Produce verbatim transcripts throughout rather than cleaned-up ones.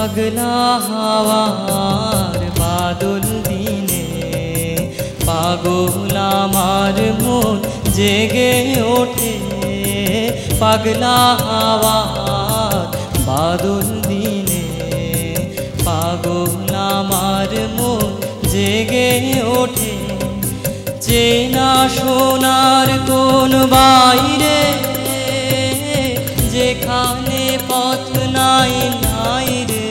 পাগলা হাওয়ার বাদল দিনে পাগল আমার মন জেগে ওঠে। পাগলা হাওয়ার বাদল দিনে পাগল আমার মন জেগে ওঠে। চেনা সোনার কোন বাইরে যেখানে পথ নাই নাই রে।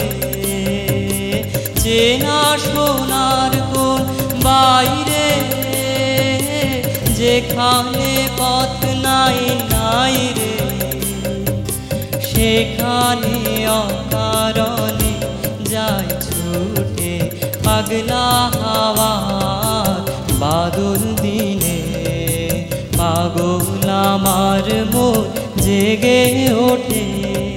চেনা সোনার কোন বাইরে যেখানে পথ নাই নাই রে। সেখানে অকারণে যায় ছুটে পাগলা হাওয়ার বাদল দিনে পাগল আমার মন জেগে ওঠে।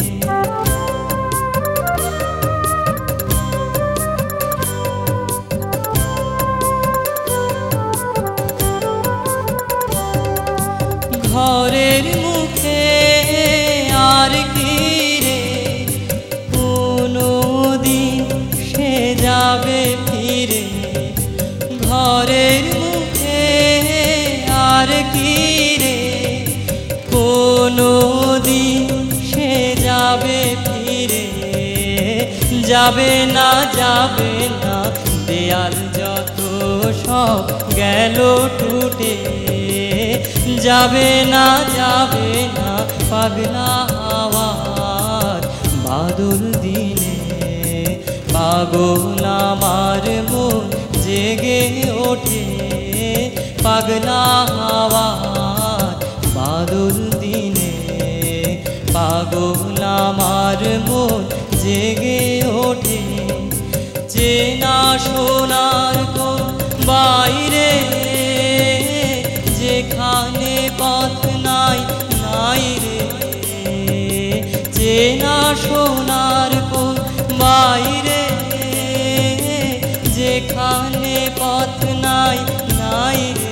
ঘরের মুখে আর কি রে কোনো দিন সে যাবে ফিরে। ঘরের মুখে আর কি রে কোনো দিন সে যাবে ফিরে। যাবে না যাবে না দেয়াল যত সব গেল টুটে। যাবে না যাবে না পাগলা হাওয়ার বাদল দিনে পাগল আমার মন জেগে ওঠে। পাগলা হাওয়ার বাদল দিনে পাগল আমার মন জেগে ওঠে। চেনা সোনার কোন বাইরে যেখানে পথ নাই নাই রে। চেনা সোনার কোন বাইরে যেখানে পথ নাই নাই রে।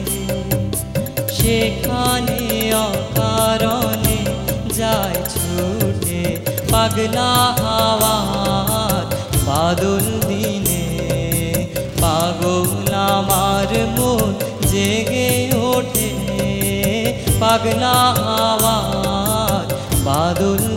সেখানে অকারণে যায় ছুটে পাগলা হাওয়ার বাদল দিনে পাগল আমার মন জেগে ওঠে। পাগলা হাওয়ার বাদল